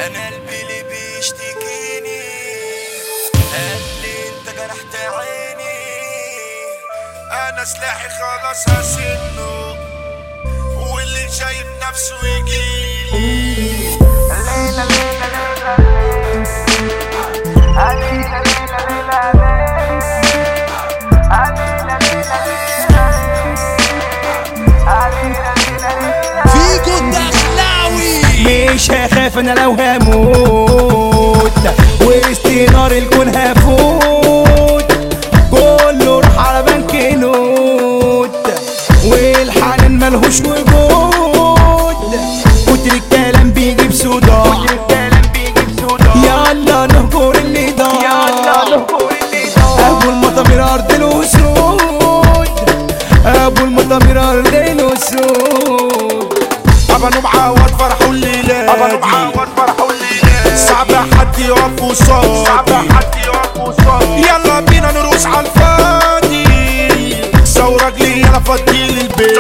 انا قلبي اللي بيشتكيني قال لي انت جرحت عيني. انا سلاحي خلاص هسنه واللي شايف نفسه يجيلي. ليلة ليلة ليلة فيكو الدخلاوي. مش هخاف انا لو هموت وسط نار الكون هفوت. كله راح على بنك نوت والحنان ملهوش وجود. كتر الكلام بيجيب صداع يلا نهجر اللي ضاع. ابو المطامير ارض الاسود ابو المطامير ارض الاسود. ابانو معاود فرحوا الليلة صعب حد يقف وصادي. يلا بينا نروس على الفاضي. ثورة رجلي يلا فضيلي البيت.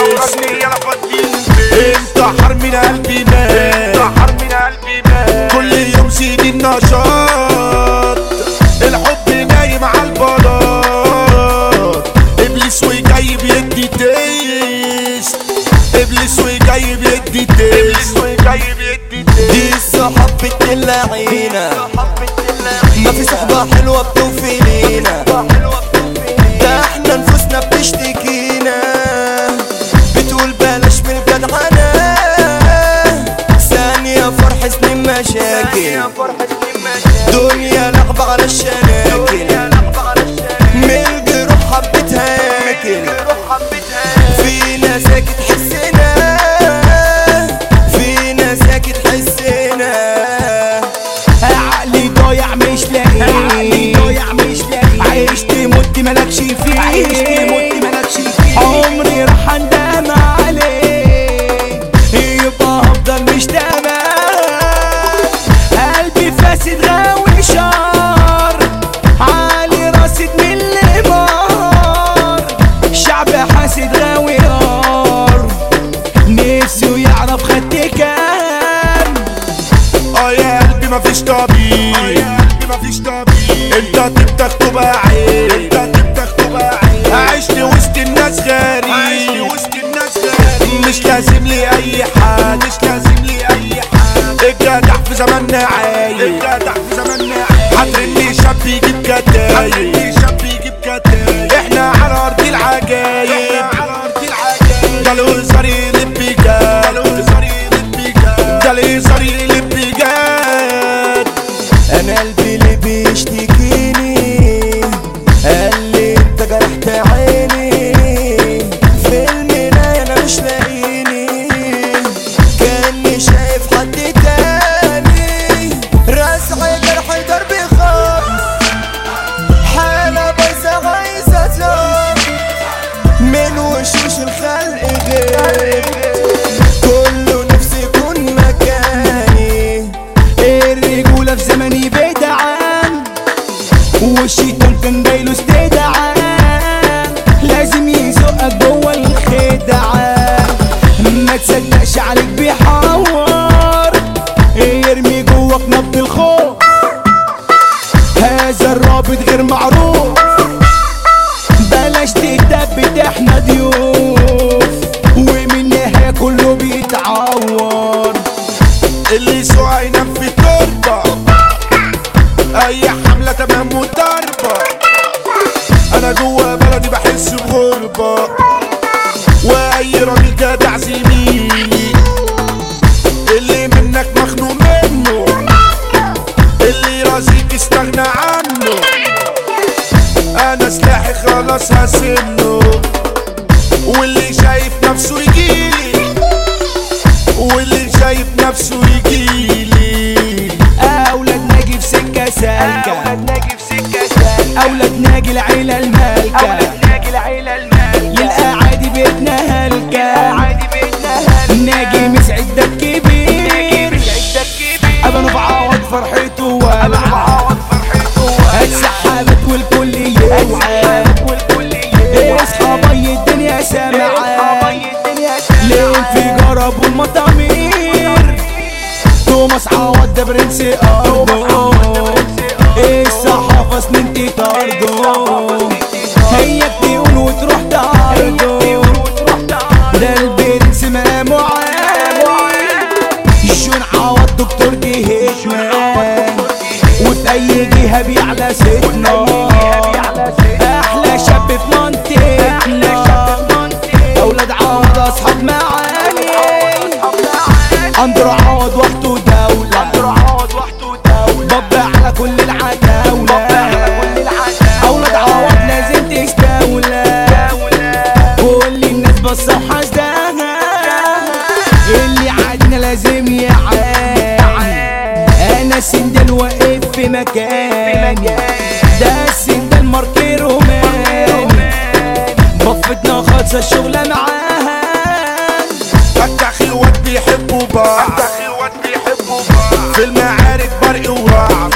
انت حرمنا قلبي مات. كل يوم زيد النشاط. الحب نايم على البلاط. ابليس وجاي بيدي تيست. ابليس وجاي بيدي تيست. دي الصحاب بتلاقينا ما في صحبة حلوة بتوفي لينا. ده احنا نفوسنا بتشتكينا بتقول بلاش من الجدعنة. ثانية فرح سنين مشاكل دنيا لعبة على الشناكل. من الجروح حبتها ياكل فينا ساكت حسنا. فينا ساكت حسنا. عقلي ضايع مش لاقي عشت مت ملكش فيه عمري راح اندم عليه يبقى هفضل مش تمام. قلبي فاسد غاوي شار عالي راسد من الامار. شعب حاسد غاوي نار نفسه يعرف خدت كام. يا قلبي مفيش طبيب. انت تبتخ تبقى عيب. عشت وسط الناس غريب. مش لازم لي اي حد. الجدع في زماننا عايب. حضرني شاب يجيب كتايب. احنا على ارض العجايب. ده الهزار يلب جاد. ده الهزار يلب جاد. انا قلبي اللي بيشتكيني قال لي انت جرحت عيني. في المراية انا مش لاقيني كاني شايف حد تاني. راسعي جرحي دربي خاف حالة بايظة عايزة تزار من وشوش الخلق غير. كله نفسي يكون مكاني. الرجولة في زمني بدعان والشيطان كان جايله استدعاء. لازم يزقك جوه الخدعة ما تصدقش عليك بيحور. يرمي جواك نبض الخوف هذا الرابط غير معروف. بلاش تتثبت احنا ضيوف ومن النهاية كله بيتعور. اللي يسوع ينام في تربة. اي حملة تمام وضربة. انا جوا بلدي بحس بغربة. واي راجل جدع زميلي. اللي منك مخنوق منه. اللي رازيك استغنى عنه. انا سلاحي خلاص هسنه واللي شايف نفسه يجيلي. اولاد ناجي في سكة سالكة. اولاد ناجي العيلة المالكة. للأعادي بيتنا هلكة. ناجي مسعد ده الكبير. ابانو بعوض فرحته والعاب. السحابات والكل يوعى. اصحى بي الدنيا سامعة. الانفجار ابو المطامير. توماس عوض ده برنس ارضه الصحافة سنين تطارده هي تقول وتروح تعرضه ده البرنس مقامه عالي جون عوض دكتور جهتنا وفي اي جهة بيعلى ستنا احلى شاب في منطقتنا اولاد عوض اصحاب معاني اندر عوض وحده دولة باب على كل العتاولة اولاد عوض لازم تستولى كل الناس بصة وحاسداها اللي عادنا لازم يعاني انا سندل واقف في مكاني ده السندل ماركي روماني بفتنا خالصة الشغلة معاها فتح اخوات بيحبوا بعض في المعارك برق ورعب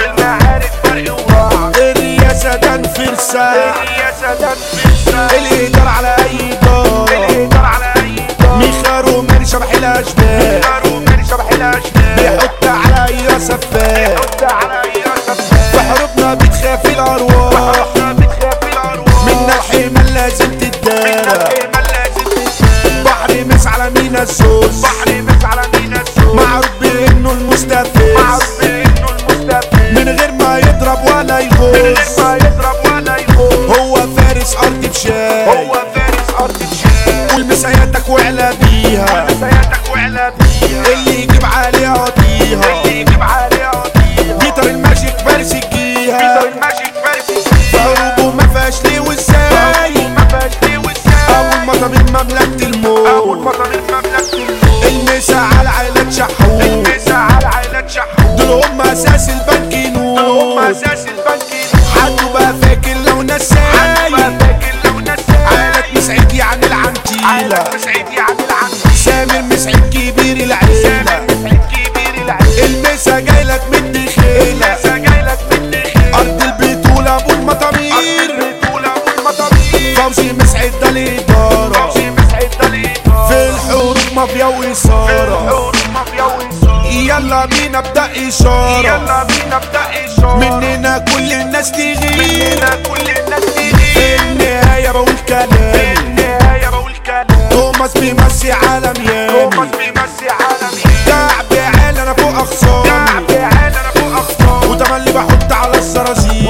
الرياسة ده انفرسة الإدارة على أي دار ميخا روماني شبح الأشباه بيحط على أي سفاح في حروبنا بتخاف الأرواح منا الحمال لازم تتدارى بحر مس على مينا السوس معروف بإنه المستفز من غير ما يضرب ولا يغوص هو فارس أرض بشاي والمساياتك وعلى بيها اللي يجيب عليها قضيها جيتر الماجيك فارس الجيها في حروبه ما فيهاش ليه وازاي أول ما طبيب مملكة الموت المسا على عائلات شحوت دول هم أساس البنك نور حدوا بقى فاكر لو نساي عائلات مسعيد يعني العنتيلة سامر مسعيد كبير العيلة المسا جايلك من الدخيلة أرض البطولة أبو المطامير فوزي مسعيد ده الإدارة في الحروب مافيا وإثارة يلا بينا ابدأ إشارة مننا كل الناس تغير في النهاية بقول كلامي توماس بيمسي عالم يامي كعب عالي أنا فوق أخصامي وتملي بحط على الزرازير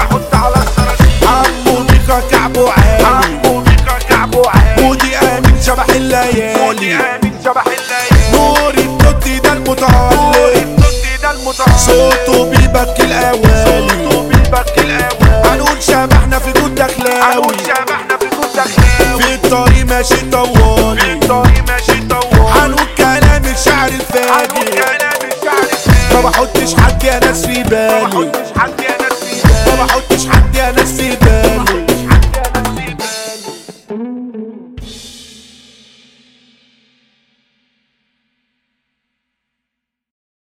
عمو بيكا كعبه عالي ودي آمن شبح الليالي نوري التوتي ده المتعلق صوته بيبكي الأوالي هنقول شبحنا في جود دخلاوي في الطريق ماشي طوالي